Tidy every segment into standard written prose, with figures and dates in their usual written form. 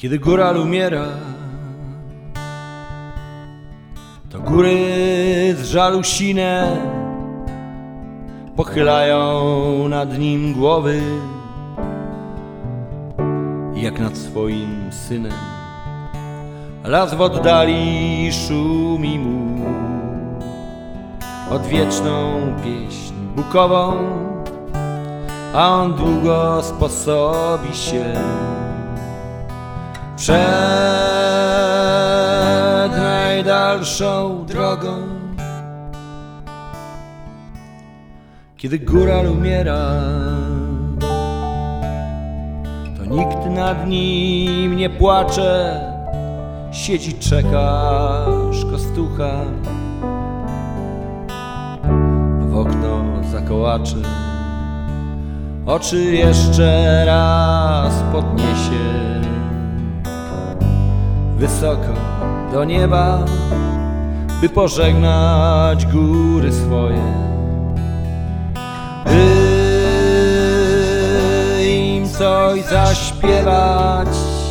Kiedy góral umiera, to góry z żalu sine pochylają nad nim głowy, jak nad swoim synem. Las w oddali szumi mu odwieczną pieśń bukową, a on długo sposobi się przed najdalszą drogą. Kiedy góral umiera, to nikt nad nim nie płacze. Siedzi, czeka, szkostucha w okno zakołaczy. Oczy jeszcze raz podniesie wysoko do nieba, by pożegnać góry swoje, by im coś zaśpiewać.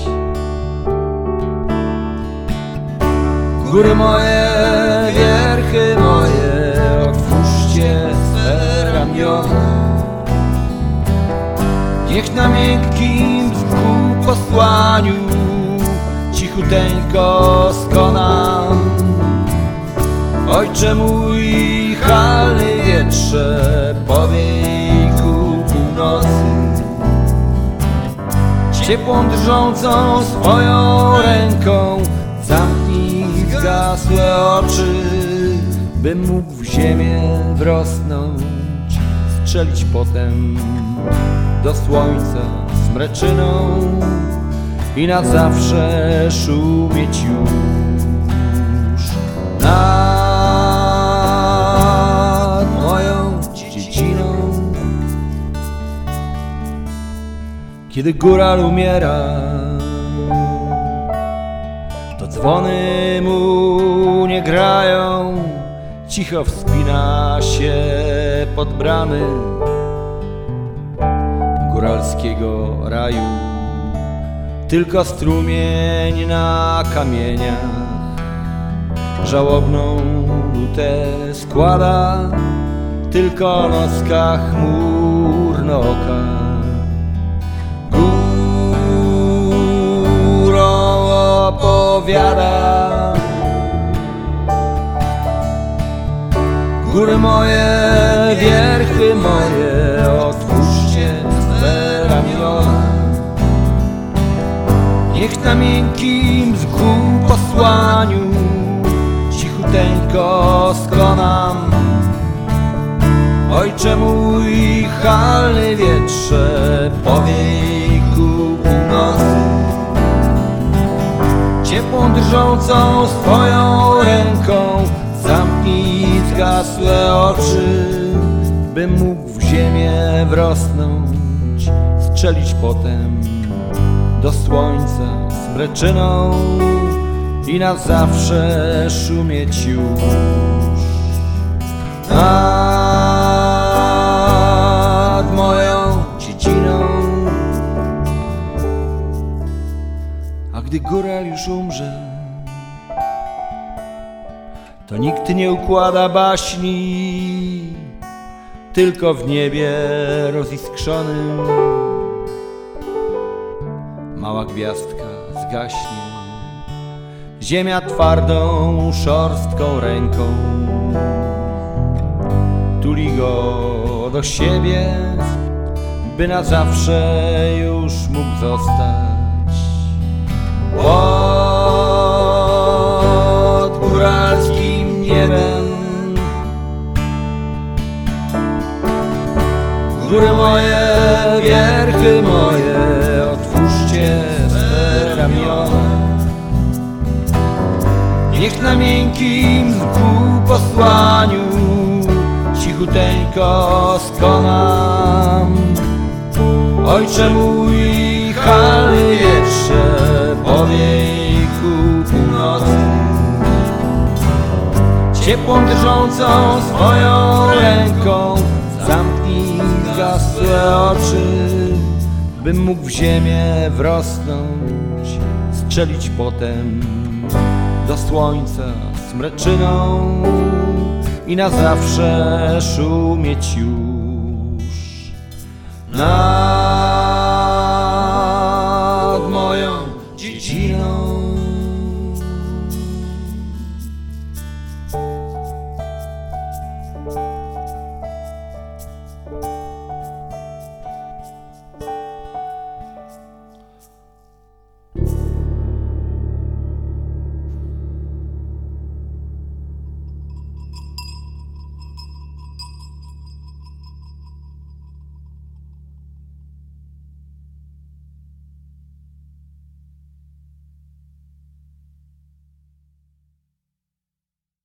Góry moje, wierchy moje, otwórzcie swe ramiona. Niech na miękkim wzgórzu posłaniu cichuteńko skonam. Ojcze mój, halny wietrze, powiej ku północy, ciepłą drżącą swoją ręką zamknij zgasłe oczy, bym mógł w ziemię wrosnąć, strzelić potem do słońca z mreczyną i na zawsze szumieć już nad moją dziedziną. Kiedy góral umiera, to dzwony mu nie grają, cicho wspina się pod bramy góralskiego raju. Tylko strumień na kamieniach żałobną nutę składa, tylko noska chmurno oka górą opowiada. Góry moje, wierchy moje, otwórzcie swe ramiona. Niech na miękkim mchu posłaniu cichuteńko skonam. Ojcze mój, halny wietrze, powiej ku północy, ciepłą drżącą swoją ręką zamknij zgasłe oczy, bym mógł w ziemię wrosnąć, strzelić potem do słońca z mreczyną i na zawsze szumieć już nad moją dziedziną. A gdy góral już umrze, to nikt nie układa baśni, tylko w niebie roziskrzonym mała gwiazdka zgaśnie. Ziemia twardą, szorstką ręką tuli go do siebie, by na zawsze już mógł zostać pod góralskim niebem. Góry moje, wierchy moje, otwórzcie swe ramiona. Niech na miękkim ku posłaniu cichuteńko skonam. Ojcze mój, halny wietrze, powiej ku północy, ciepłą drżącą swoją ręką zamknij zgasłe oczy, bym mógł w ziemię wrosnąć, strzelić potem do słońca smreczyną i na zawsze szumieć już.